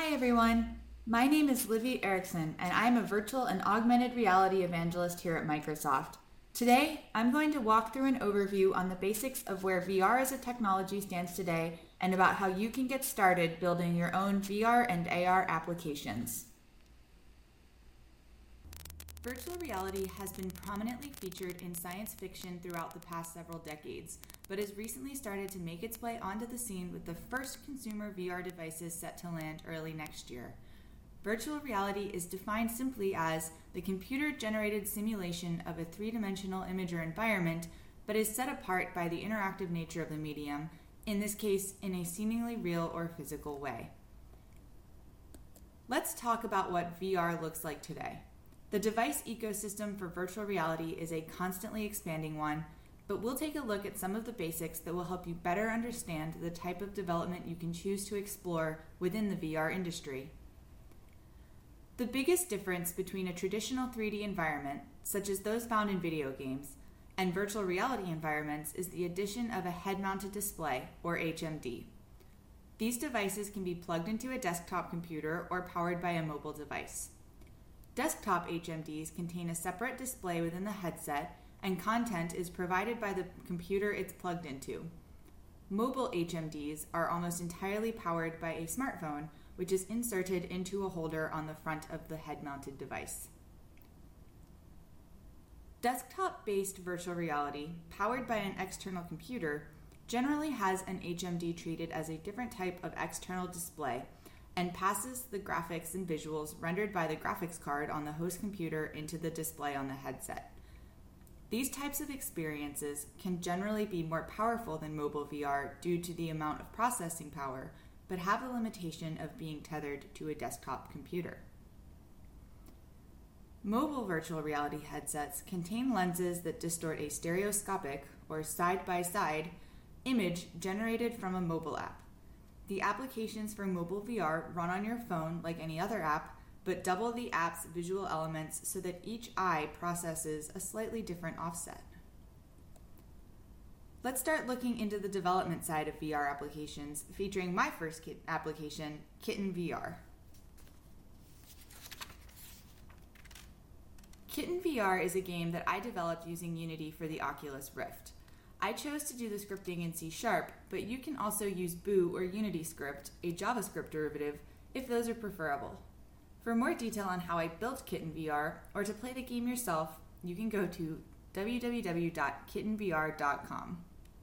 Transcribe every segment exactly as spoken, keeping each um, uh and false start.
Hi everyone, my name is Livy Erickson and I'm a virtual and augmented reality evangelist here at Microsoft. Today, I'm going to walk through an overview on the basics of where V R as a technology stands today and about how you can get started building your own V R and A R applications. Virtual reality has been prominently featured in science fiction throughout the past several decades, but has recently started to make its way onto the scene with the first consumer V R devices set to land early next year. Virtual reality is defined simply as the computer-generated simulation of a three-dimensional image or environment, but is set apart by the interactive nature of the medium, in this case, in a seemingly real or physical way. Let's talk about what V R looks like today. The device ecosystem for virtual reality is a constantly expanding one, but we'll take a look at some of the basics that will help you better understand the type of development you can choose to explore within the V R industry. The biggest difference between a traditional three D environment, such as those found in video games, and virtual reality environments is the addition of a head-mounted display, or H M D. These devices can be plugged into a desktop computer or powered by a mobile device. Desktop H M Ds contain a separate display within the headset, and content is provided by the computer it's plugged into. Mobile H M Ds are almost entirely powered by a smartphone, which is inserted into a holder on the front of the head-mounted device. Desktop-based virtual reality, powered by an external computer, generally has an H M D treated as a different type of external display and passes the graphics and visuals rendered by the graphics card on the host computer into the display on the headset. These types of experiences can generally be more powerful than mobile V R due to the amount of processing power, but have the limitation of being tethered to a desktop computer. Mobile virtual reality headsets contain lenses that distort a stereoscopic, or side-by-side, image generated from a mobile app. The applications for mobile V R run on your phone like any other app, but double the app's visual elements so that each eye processes a slightly different offset. Let's start looking into the development side of V R applications, featuring my first kit application, Kitten V R. Kitten V R is a game that I developed using Unity for the Oculus Rift. I chose to do the scripting in C sharp, but you can also use Boo or UnityScript, a JavaScript derivative, if those are preferable. For more detail on how I built Kitten V R, or to play the game yourself, you can go to w w w dot kitten v r dot com.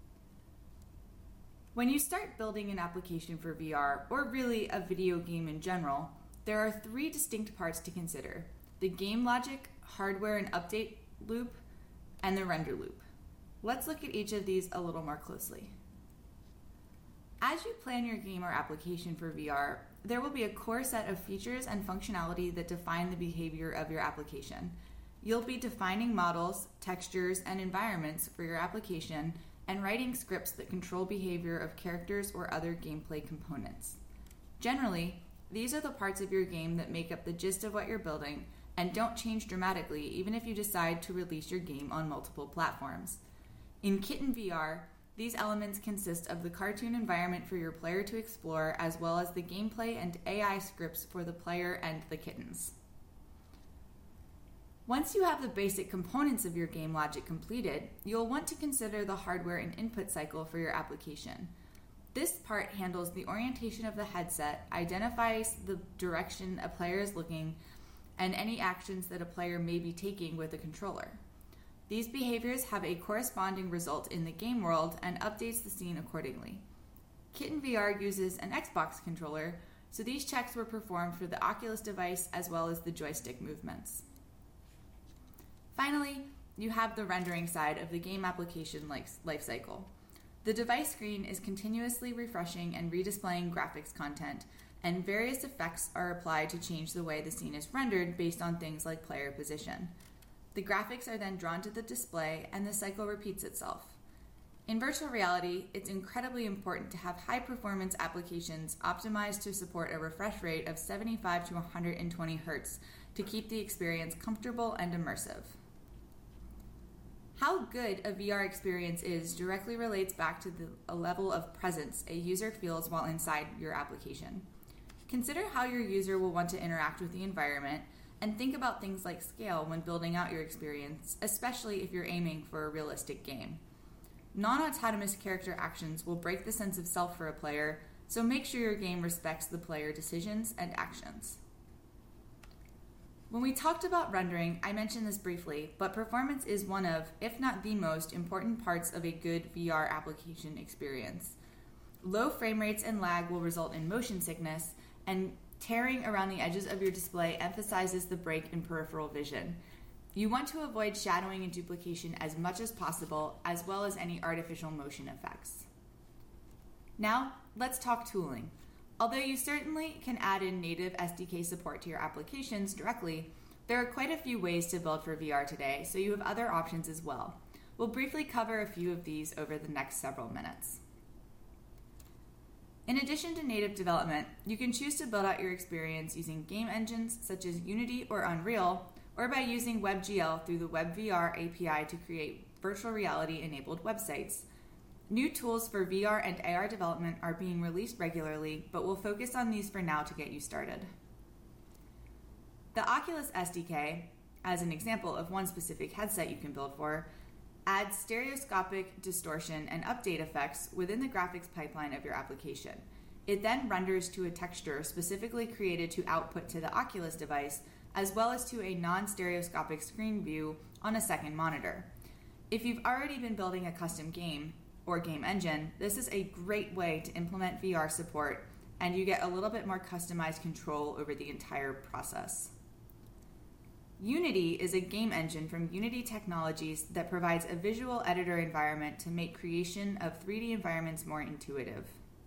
When you start building an application for V R, or really a video game in general, there are three distinct parts to consider: the game logic, hardware and update loop, and the render loop. Let's look at each of these a little more closely. As you plan your game or application for V R, there will be a core set of features and functionality that define the behavior of your application. You'll be defining models, textures, and environments for your application and writing scripts that control behavior of characters or other gameplay components. Generally, these are the parts of your game that make up the gist of what you're building and don't change dramatically even if you decide to release your game on multiple platforms. In Kitten V R, these elements consist of the cartoon environment for your player to explore, as well as the gameplay and A I scripts for the player and the kittens. Once you have the basic components of your game logic completed, you'll want to consider the hardware and input cycle for your application. This part handles the orientation of the headset, identifies the direction a player is looking, and any actions that a player may be taking with a controller. These behaviors have a corresponding result in the game world and updates the scene accordingly. Kitten V R uses an Xbox controller, so these checks were performed for the Oculus device as well as the joystick movements. Finally, you have the rendering side of the game application lifecycle. The device screen is continuously refreshing and redisplaying graphics content, and various effects are applied to change the way the scene is rendered based on things like player position. The graphics are then drawn to the display, and the cycle repeats itself. In virtual reality, it's incredibly important to have high-performance applications optimized to support a refresh rate of seventy-five to one hundred twenty hertz to keep the experience comfortable and immersive. How good a V R experience is directly relates back to the a level of presence a user feels while inside your application. Consider how your user will want to interact with the environment, and think about things like scale when building out your experience, especially if you're aiming for a realistic game. Non-autonomous character actions will break the sense of self for a player, so make sure your game respects the player decisions and actions. When we talked about rendering, I mentioned this briefly, but performance is one of, if not the most, important parts of a good V R application experience. Low frame rates and lag will result in motion sickness, and tearing around the edges of your display emphasizes the break in peripheral vision. You want to avoid shadowing and duplication as much as possible, as well as any artificial motion effects. Now, let's talk tooling. Although you certainly can add in native S D K support to your applications directly, there are quite a few ways to build for V R today, so you have other options as well. We'll briefly cover a few of these over the next several minutes. In addition to native development, you can choose to build out your experience using game engines such as Unity or Unreal, or by using WebGL through the WebVR A P I to create virtual reality-enabled websites. New tools for V R and A R development are being released regularly, but we'll focus on these for now to get you started. The Oculus S D K, as an example of one specific headset you can build for, adds stereoscopic distortion and update effects within the graphics pipeline of your application. It then renders to a texture specifically created to output to the Oculus device, as well as to a non-stereoscopic screen view on a second monitor. If you've already been building a custom game or game engine, this is a great way to implement V R support, and you get a little bit more customized control over the entire process. Unity is a game engine from Unity Technologies that provides a visual editor environment to make creation of three D environments more intuitive.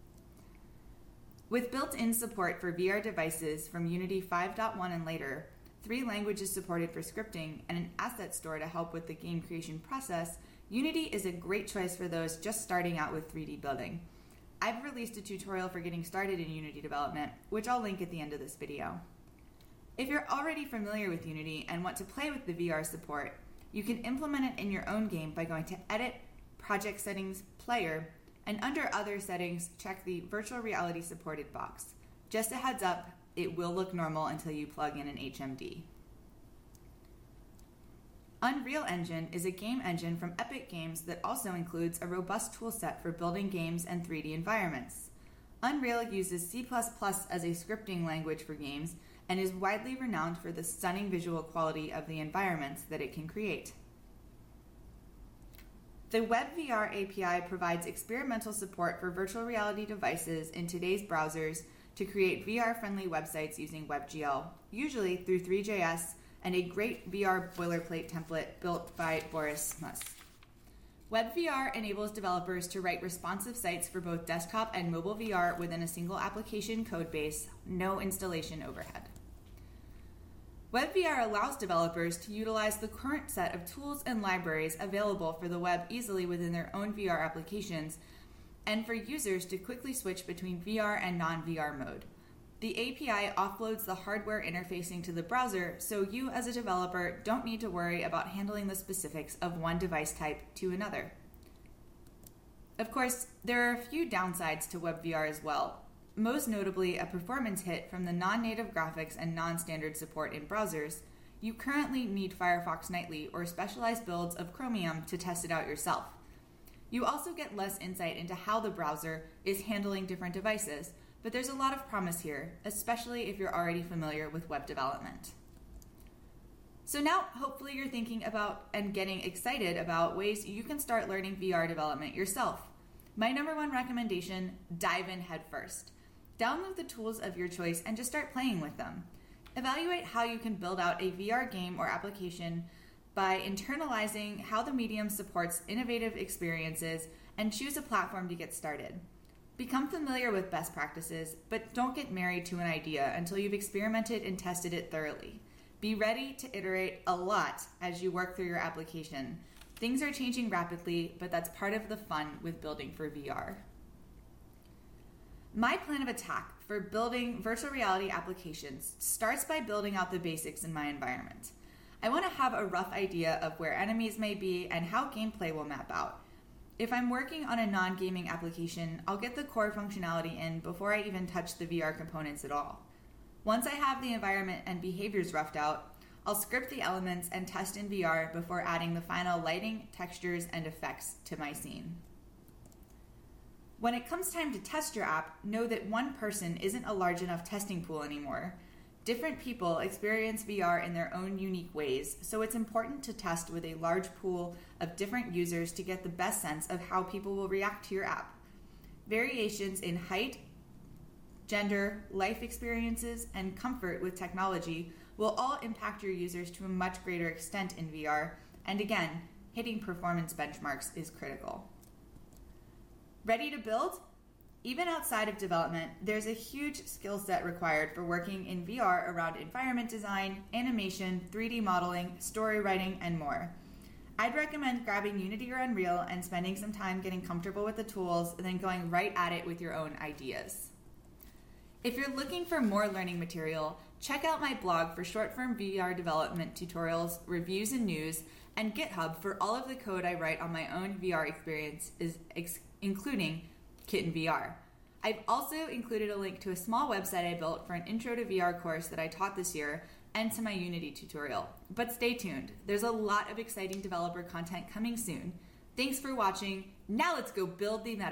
With built-in support for V R devices from Unity five point one and later, three languages supported for scripting, and an asset store to help with the game creation process, Unity is a great choice for those just starting out with three D building. I've released a tutorial for getting started in Unity development, which I'll link at the end of this video. If you're already familiar with Unity and want to play with the V R support, you can implement it in your own game by going to Edit, Project Settings, Player, and under Other Settings, check the Virtual Reality Supported box. Just a heads up, it will look normal until you plug in an H M D. Unreal Engine is a game engine from Epic Games that also includes a robust toolset for building games and three D environments. Unreal uses C plus plus as a scripting language for games and is widely renowned for the stunning visual quality of the environments that it can create. The WebVR A P I provides experimental support for virtual reality devices in today's browsers to create V R-friendly websites using WebGL, usually through three J S, and a great V R boilerplate template built by Boris Muss. WebVR enables developers to write responsive sites for both desktop and mobile V R within a single application codebase, no installation overhead. WebVR allows developers to utilize the current set of tools and libraries available for the web easily within their own V R applications, and for users to quickly switch between V R and non-V R mode. The A P I offloads the hardware interfacing to the browser, so you as a developer don't need to worry about handling the specifics of one device type to another. Of course, there are a few downsides to WebVR as well, most notably a performance hit from the non-native graphics and non-standard support in browsers. You currently need Firefox Nightly or specialized builds of Chromium to test it out yourself. You also get less insight into how the browser is handling different devices, but there's a lot of promise here, especially if you're already familiar with web development. So now, hopefully you're thinking about and getting excited about ways you can start learning V R development yourself. My number one recommendation, dive in head first. Download the tools of your choice and just start playing with them. Evaluate how you can build out a V R game or application by internalizing how the medium supports innovative experiences, and choose a platform to get started. Become familiar with best practices, but don't get married to an idea until you've experimented and tested it thoroughly. Be ready to iterate a lot as you work through your application. Things are changing rapidly, but that's part of the fun with building for V R. My plan of attack for building virtual reality applications starts by building out the basics in my environment. I want to have a rough idea of where enemies may be and how gameplay will map out. If I'm working on a non-gaming application, I'll get the core functionality in before I even touch the V R components at all. Once I have the environment and behaviors roughed out, I'll script the elements and test in V R before adding the final lighting, textures, and effects to my scene. When it comes time to test your app, know that one person isn't a large enough testing pool anymore. Different people experience V R in their own unique ways, so it's important to test with a large pool of different users to get the best sense of how people will react to your app. Variations in height, gender, life experiences, and comfort with technology will all impact your users to a much greater extent in V R, and again, hitting performance benchmarks is critical. Ready to build? Even outside of development, there's a huge skill set required for working in V R around environment design, animation, three D modeling, story writing, and more. I'd recommend grabbing Unity or Unreal and spending some time getting comfortable with the tools, and then going right at it with your own ideas. If you're looking for more learning material, check out my blog for short-form V R development tutorials, reviews, and news, and GitHub for all of the code I write on my own V R experience, is ex- including Kitten V R. I've also included a link to a small website I built for an Intro to V R course that I taught this year, and to my Unity tutorial. But stay tuned, there's a lot of exciting developer content coming soon. Thanks for watching. Now let's go build the meta.